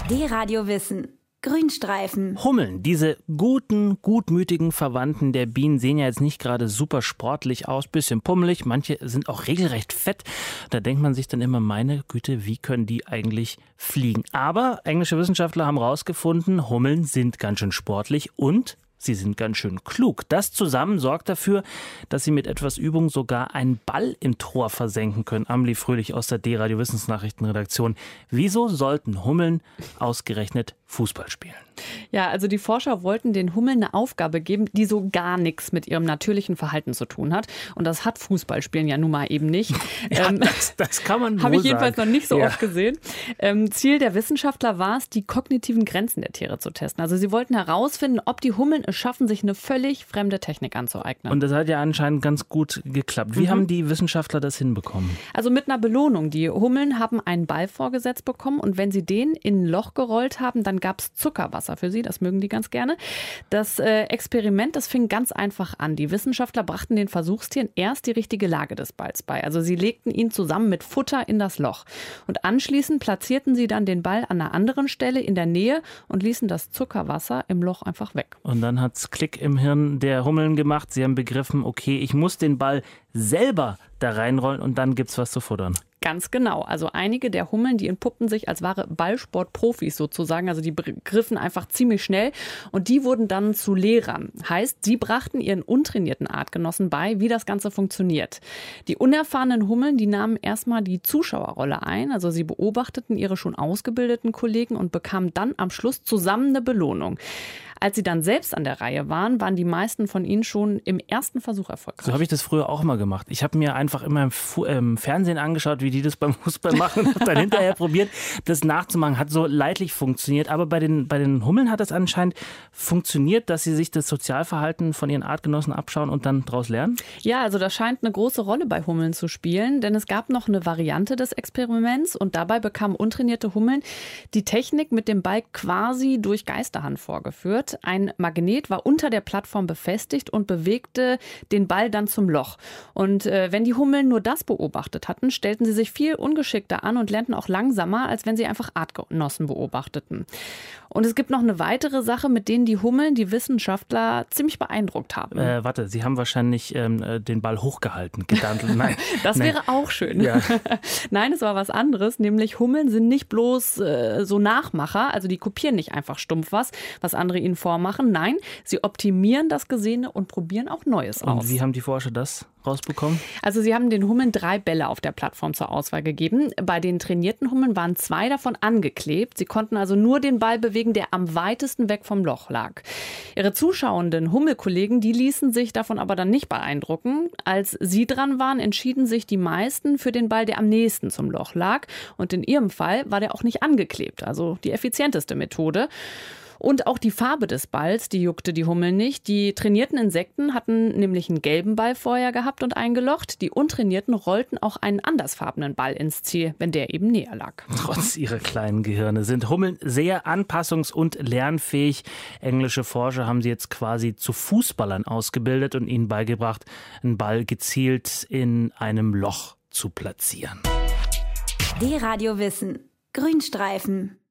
D-Radio Wissen. Grünstreifen. Hummeln, diese gutmütigen Verwandten der Bienen, sehen ja jetzt nicht gerade super sportlich aus, bisschen pummelig, manche sind auch regelrecht fett. Da denkt man sich dann immer, meine Güte, wie können die eigentlich fliegen? Aber englische Wissenschaftler haben herausgefunden, Hummeln sind ganz schön sportlich und sie sind ganz schön klug. Das zusammen sorgt dafür, dass sie mit etwas Übung sogar einen Ball im Tor versenken können. Amelie Fröhlich aus der D-Radio Wissensnachrichtenredaktion. Wieso sollten Hummeln ausgerechnet Fußball spielen? Ja, also die Forscher wollten den Hummeln eine Aufgabe geben, die so gar nichts mit ihrem natürlichen Verhalten zu tun hat. Und das hat Fußballspielen ja nun mal eben nicht. Ja, das kann man wohl Habe ich jedenfalls sagen. noch nicht so oft gesehen. Ziel der Wissenschaftler war es, die kognitiven Grenzen der Tiere zu testen. Also sie wollten herausfinden, ob die Hummeln es schaffen, sich eine völlig fremde Technik anzueignen. Und das hat ja anscheinend ganz gut geklappt. Wie haben die Wissenschaftler das hinbekommen? Also mit einer Belohnung. Die Hummeln haben einen Ball vorgesetzt bekommen und wenn sie den in ein Loch gerollt haben, dann gab es Zuckerwasser für sie. Das mögen die ganz gerne. Das Experiment, das fing ganz einfach an. Die Wissenschaftler brachten den Versuchstieren erst die richtige Lage des Balls bei. Also sie legten ihn zusammen mit Futter in das Loch. Und anschließend platzierten sie dann den Ball an einer anderen Stelle in der Nähe und ließen das Zuckerwasser im Loch einfach weg. Und dann hat's Klick im Hirn der Hummeln gemacht. Sie haben begriffen, okay, ich muss den Ball selber da reinrollen und dann gibt's was zu futtern. Ganz genau. Also einige der Hummeln, die entpuppten sich als wahre Ballsportprofis sozusagen. Also die griffen einfach ziemlich schnell und die wurden dann zu Lehrern. Heißt, sie brachten ihren untrainierten Artgenossen bei, wie das Ganze funktioniert. Die unerfahrenen Hummeln, die nahmen erstmal die Zuschauerrolle ein. Also sie beobachteten ihre schon ausgebildeten Kollegen und bekamen dann am Schluss zusammen eine Belohnung. Als sie dann selbst an der Reihe waren, waren die meisten von ihnen schon im ersten Versuch erfolgreich. So habe ich das früher auch immer gemacht. Ich habe mir einfach immer im Fernsehen angeschaut, wie die das beim Fußball machen und habe dann hinterher probiert, das nachzumachen. Hat so leidlich funktioniert. Aber bei den Hummeln hat es anscheinend funktioniert, dass sie sich das Sozialverhalten von ihren Artgenossen abschauen und dann daraus lernen? Ja, also das scheint eine große Rolle bei Hummeln zu spielen, denn es gab noch eine Variante des Experiments und dabei bekamen untrainierte Hummeln die Technik mit dem Ball quasi durch Geisterhand vorgeführt. Ein Magnet war unter der Plattform befestigt und bewegte den Ball dann zum Loch. Und wenn die Hummeln nur das beobachtet hatten, stellten sie sich viel ungeschickter an und lernten auch langsamer, als wenn sie einfach Artgenossen beobachteten. Und es gibt noch eine weitere Sache, mit denen die Hummeln die Wissenschaftler ziemlich beeindruckt haben. Warte, sie haben wahrscheinlich den Ball hochgehalten. Nein. Das wäre auch schön. Ja. Nein, es war was anderes, nämlich Hummeln sind nicht bloß so Nachmacher, also die kopieren nicht einfach stumpf was andere ihnen vormachen. Nein, sie optimieren das Gesehene und probieren auch Neues aus. Und wie haben die Forscher das rausbekommen? Also sie haben den Hummeln 3 Bälle auf der Plattform zur Auswahl gegeben. Bei den trainierten Hummeln waren 2 davon angeklebt. Sie konnten also nur den Ball bewegen, der am weitesten weg vom Loch lag. Ihre zuschauenden Hummelkollegen, die ließen sich davon aber dann nicht beeindrucken. Als sie dran waren, entschieden sich die meisten für den Ball, der am nächsten zum Loch lag. Und in ihrem Fall war der auch nicht angeklebt, also die effizienteste Methode. Und auch die Farbe des Balls, die juckte die Hummeln nicht. Die trainierten Insekten hatten nämlich einen gelben Ball vorher gehabt und eingelocht. Die untrainierten rollten auch einen andersfarbenen Ball ins Ziel, wenn der eben näher lag. Trotz ihrer kleinen Gehirne sind Hummeln sehr anpassungs- und lernfähig. Englische Forscher haben sie jetzt quasi zu Fußballern ausgebildet und ihnen beigebracht, einen Ball gezielt in einem Loch zu platzieren. D-Radio Wissen. Grünstreifen.